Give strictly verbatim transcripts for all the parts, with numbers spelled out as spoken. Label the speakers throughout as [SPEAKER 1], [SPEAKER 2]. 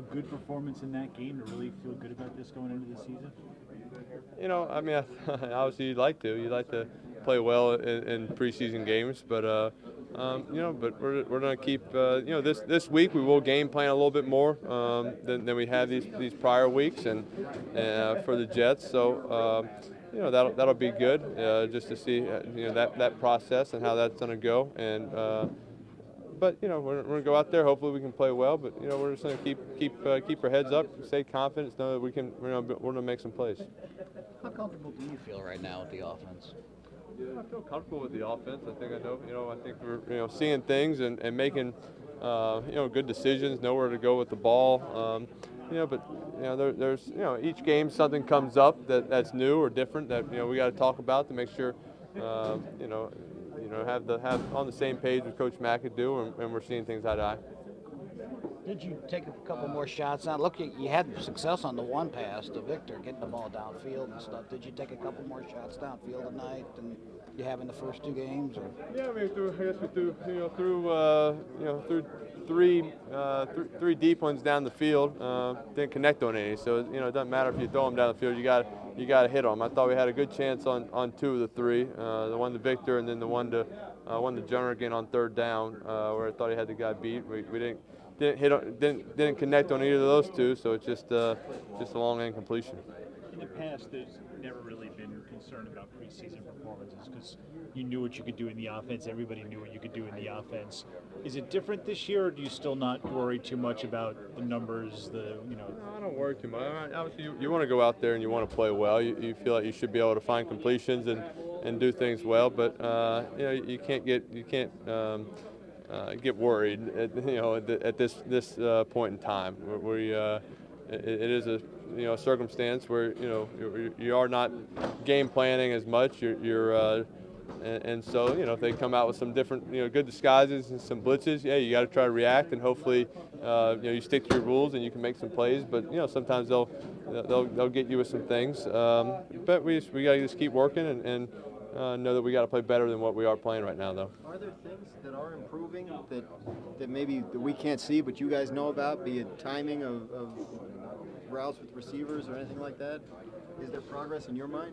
[SPEAKER 1] good performance in that game to really feel good about this going into the season?
[SPEAKER 2] You know, I mean, obviously you'd like to. You'd like to play well in, in preseason games, but uh, um, you know, but we're, we're going to keep. Uh, you know, this this week we will game plan a little bit more um, than, than we have these these prior weeks, and uh, for the Jets. So. Um, you know, that'll that'll be good, uh, just to see uh, you know that that process and how that's going to go, and. Uh, But you know, we're, we're gonna go out there. Hopefully, we can play well. But you know, we're just gonna keep keep uh, keep our heads up, stay confident, know that we can. We're gonna, we're gonna make some plays.
[SPEAKER 3] How comfortable do you feel right now with the offense?
[SPEAKER 2] Yeah, I feel comfortable with the offense. I think I know. You know, I think we're you know seeing things and, and making uh, you know good decisions. Know where to go with the ball. Um, you know, but you know, there, there's you know each game something comes up that, that's new or different that you know we got to talk about to make sure uh, you know. You know, have the have on the same page with Coach McAdoo, and, and we're seeing things eye to eye.
[SPEAKER 3] Did you take a couple more shots now? Look, you, you had success on the one pass to Victor, getting the ball downfield and stuff. Did you take a couple more shots downfield tonight than you have in the first two games? Or?
[SPEAKER 2] Yeah, I mean, through, I guess we threw, you know, through, uh, you know, through three, uh, th three deep ones down the field. Uh, didn't connect on any, so you know, it doesn't matter if you throw them down the field. You got, you got to hit them. I thought we had a good chance on, on two of the three. Uh, the one to Victor, and then the one to, uh, one to Jernigan on third down, uh, where I thought he had the guy beat. We, we didn't. Didn't hit, didn't didn't connect on either of those two, so it's just uh, just a long incompletion.
[SPEAKER 1] In the past, there's never really been concern about preseason performances because you knew what you could do in the offense. Everybody knew what you could do in the offense. Is it different this year, or do you still not worry too much about the numbers? The you know.
[SPEAKER 2] No, I don't worry too much. Obviously, you, you want to go out there and you want to play well. You, you feel like you should be able to find completions and and do things well, but uh, you know you can't get you can't. Um, Uh, get worried, at, you know, at, the, at this this uh, point in time. Where we, uh, it, it is a you know circumstance where you know you, you are not game planning as much. You're, you're uh, and, and so you know if they come out with some different you know good disguises and some blitzes, yeah, you got to try to react and hopefully uh, you know you stick to your rules and you can make some plays. But you know sometimes they'll they'll they'll get you with some things. Um, but we just, we got to just keep working and. and Uh, know that we got to play better than what we are playing right now, though.
[SPEAKER 4] Are there things that are improving that that maybe that we can't see, but you guys know about? Be it timing of, of routes with receivers or anything like that. Is there progress in your mind?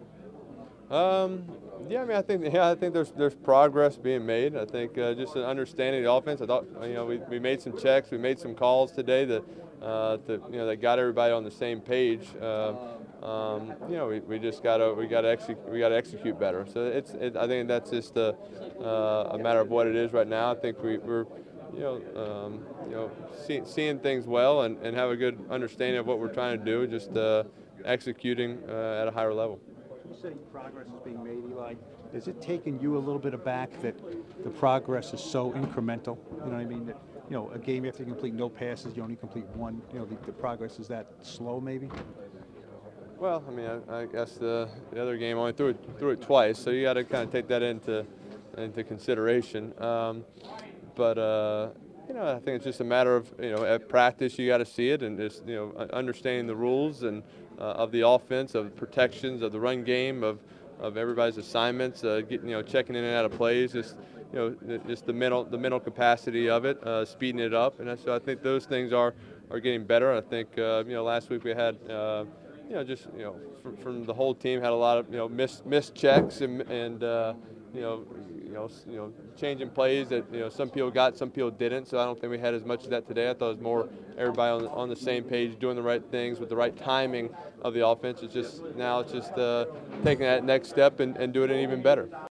[SPEAKER 2] Um, yeah, I mean, I think yeah, I think there's there's progress being made. I think uh, just an understanding of the offense. I thought you know we, we made some checks, we made some calls today that uh, that you know that got everybody on the same page. Uh, Um, you know, we, we just gotta we gotta execute we gotta execute better. So it's it, I think that's just a, uh, a matter of what it is right now. I think we, we're you know um, you know see, seeing things well and, and have a good understanding of what we're trying to do. Just uh, executing uh, at a higher level.
[SPEAKER 5] You say progress is being made, Eli. Is it taking you a little bit aback that the progress is so incremental? You know what I mean? That you know a game after you complete no passes, you only complete one. You know the, the progress is that slow, maybe.
[SPEAKER 2] Well, I mean, I, I guess the, the other game only threw it threw it twice, so you got to kind of take that into into consideration. Um, but uh, you know, I think it's just a matter of you know at practice you got to see it and just you know understanding the rules and uh, of the offense, of protections, of the run game, of of everybody's assignments, uh, getting you know checking in and out of plays, just you know just the mental the mental capacity of it, uh, speeding it up, and so I think those things are are getting better. I think uh, you know last week we had. Uh, You know, just you know, from, from the whole team had a lot of you know missed missed checks and and uh, you know you know you know changing plays that you know some people got, some people didn't. So I don't think we had as much of that today. I thought it was more everybody on on the same page, doing the right things with the right timing of the offense. It's just now it's just uh, taking that next step and, and doing it even better.